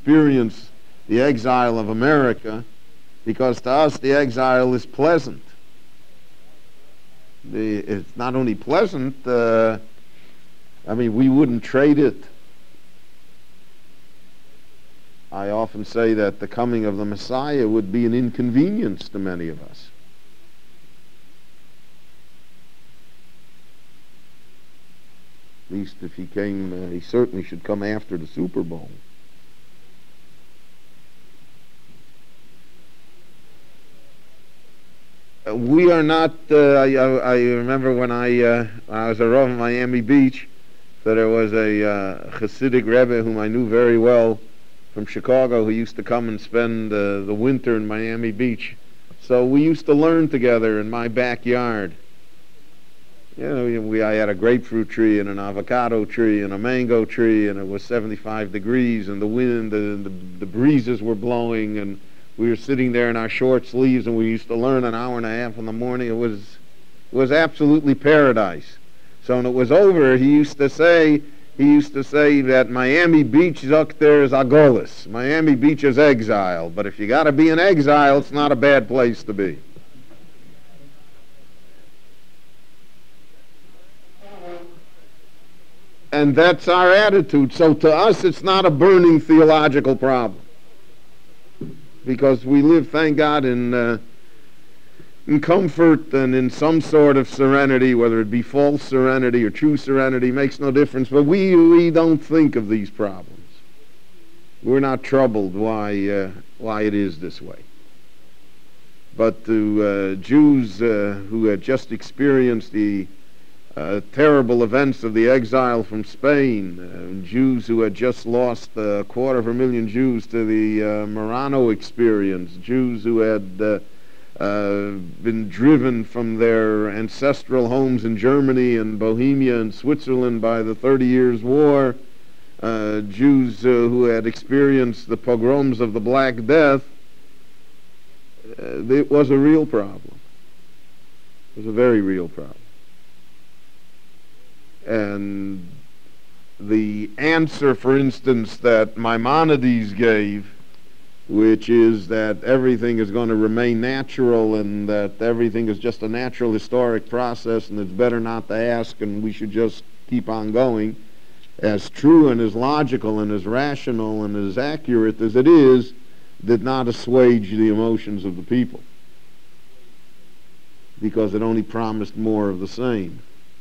experience the exile of America, because to us the exile is pleasant. It's not only pleasant, we wouldn't trade it. I often say that the coming of the Messiah would be an inconvenience to many of us. At least if he came, he certainly should come after the Super Bowl. We are not, I remember when I was a Rav in Miami Beach, so there was a Hasidic Rebbe whom I knew very well from Chicago who used to come and spend the winter in Miami Beach. So we used to learn together in my backyard. You know, I had a grapefruit tree and an avocado tree and a mango tree, and it was 75 degrees, and the wind, the breezes were blowing, and we were sitting there in our short sleeves, and we used to learn an hour and a half in the morning. It was absolutely paradise. So when it was over, he used to say that Miami Beach Zuchter is Agolis. Miami Beach is exile. But if you got to be in exile, it's not a bad place to be. And that's our attitude. So to us, it's not a burning theological problem, because we live, thank God, in comfort and in some sort of serenity, whether it be false serenity or true serenity, makes no difference. But we don't think of these problems. We're not troubled why it is this way. But to Jews who had just experienced the terrible events of the exile from Spain, Jews who had just lost 250,000 Jews to the Marano experience, Jews who had been driven from their ancestral homes in Germany and Bohemia and Switzerland by the 30 Years' War, Jews who had experienced the pogroms of the Black Death, it was a real problem. It was a very real problem. And the answer, for instance, that Maimonides gave, which is that everything is going to remain natural and that everything is just a natural historic process and it's better not to ask and we should just keep on going, as true and as logical and as rational and as accurate as it is, did not assuage the emotions of the people, because it only promised more of the same.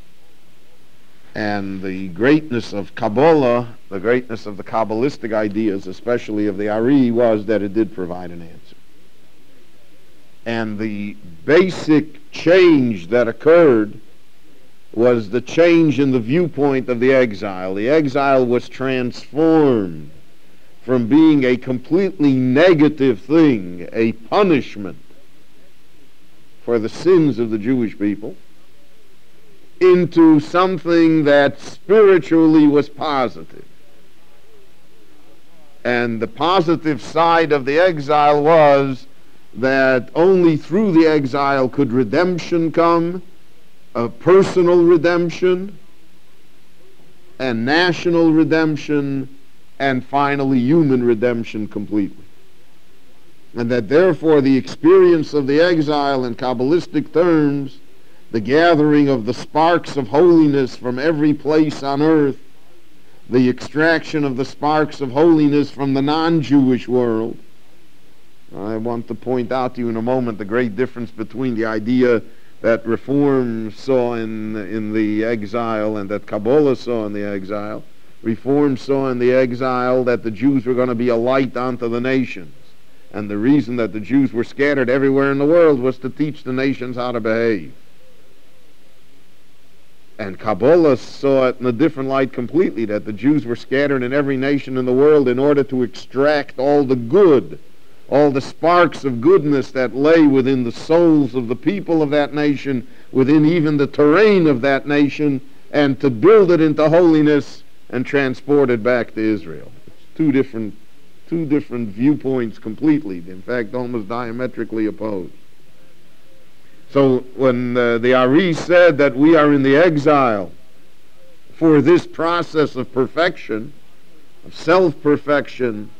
And the greatness of Kabbalah, the greatness of the Kabbalistic ideas, especially of the Ari, was that it did provide an answer. And the basic change that occurred was the change in the viewpoint of the exile. The exile was transformed from being a completely negative thing, a punishment for the sins of the Jewish people, into something that spiritually was positive. And the positive side of the exile was that only through the exile could redemption come, a personal redemption, and national redemption, and finally human redemption completely. And that therefore the experience of the exile in Kabbalistic terms, the gathering of the sparks of holiness from every place on earth, the extraction of the sparks of holiness from the non-Jewish world. I want to point out to you in a moment the great difference between the idea that Reform saw in the exile and that Kabbalah saw in the exile. Reform saw in the exile that the Jews were going to be a light unto the nations. And the reason that the Jews were scattered everywhere in the world was to teach the nations how to behave. And Kabbalah saw it in a different light completely, that the Jews were scattered in every nation in the world in order to extract all the good, all the sparks of goodness that lay within the souls of the people of that nation, within even the terrain of that nation, and to build it into holiness and transport it back to Israel. It's two different viewpoints completely, in fact almost diametrically opposed. So when the Ari said that we are in the exile for this process of perfection, of self-perfection,